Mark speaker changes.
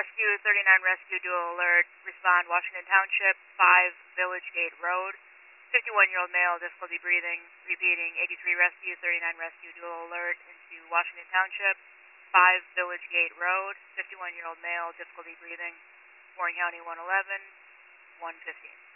Speaker 1: Rescue, 39 Rescue, dual alert, respond Washington Township, 5 Village Gate Road, 51-year-old male, difficulty breathing, repeating, 83 Rescue, 39 Rescue, dual alert into Washington Township, 5 Village Gate Road, 51-year-old male, difficulty breathing, Warren County 111, 115.